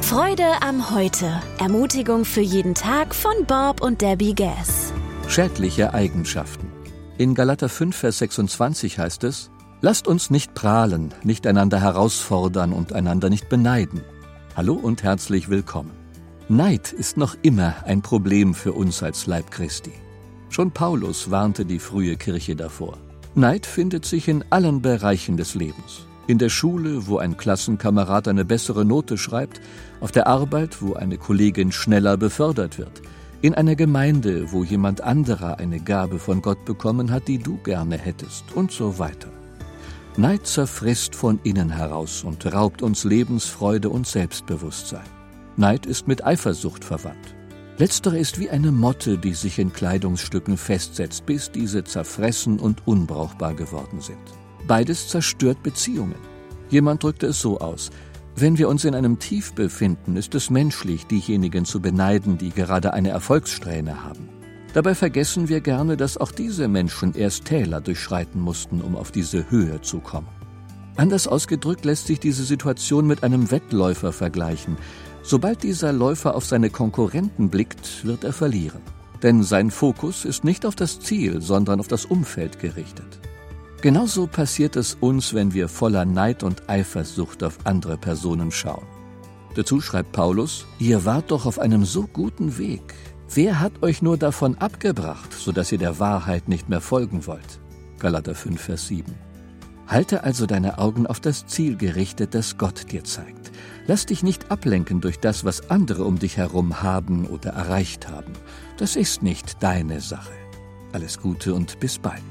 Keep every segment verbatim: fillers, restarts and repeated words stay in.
Freude am Heute. Ermutigung für jeden Tag von Bob und Debbie Gass. Schädliche Eigenschaften. In Galater fünf, Vers sechsundzwanzig heißt es: Lasst uns nicht prahlen, nicht einander herausfordern und einander nicht beneiden. Hallo und herzlich willkommen. Neid ist noch immer ein Problem für uns als Leib Christi. Schon Paulus warnte die frühe Kirche davor. Neid findet sich in allen Bereichen des Lebens. In der Schule, wo ein Klassenkamerad eine bessere Note schreibt, auf der Arbeit, wo eine Kollegin schneller befördert wird, in einer Gemeinde, wo jemand anderer eine Gabe von Gott bekommen hat, die du gerne hättest, und so weiter. Neid zerfrisst von innen heraus und raubt uns Lebensfreude und Selbstbewusstsein. Neid ist mit Eifersucht verwandt. Letztere ist wie eine Motte, die sich in Kleidungsstücken festsetzt, bis diese zerfressen und unbrauchbar geworden sind. Beides zerstört Beziehungen. Jemand drückte es so aus: Wenn wir uns in einem Tief befinden, ist es menschlich, diejenigen zu beneiden, die gerade eine Erfolgssträhne haben. Dabei vergessen wir gerne, dass auch diese Menschen erst Täler durchschreiten mussten, um auf diese Höhe zu kommen. Anders ausgedrückt lässt sich diese Situation mit einem Wettläufer vergleichen. Sobald dieser Läufer auf seine Konkurrenten blickt, wird er verlieren. Denn sein Fokus ist nicht auf das Ziel, sondern auf das Umfeld gerichtet. Genauso passiert es uns, wenn wir voller Neid und Eifersucht auf andere Personen schauen. Dazu schreibt Paulus: Ihr wart doch auf einem so guten Weg. Wer hat euch nur davon abgebracht, sodass ihr der Wahrheit nicht mehr folgen wollt? Galater fünf, Vers sieben. Halte also deine Augen auf das Ziel gerichtet, das Gott dir zeigt. Lass dich nicht ablenken durch das, was andere um dich herum haben oder erreicht haben. Das ist nicht deine Sache. Alles Gute und bis bald.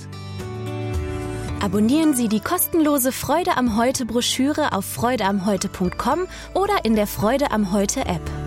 Abonnieren Sie die kostenlose Freude am Heute Broschüre auf freude am heute punkt com oder in der Freude am Heute App.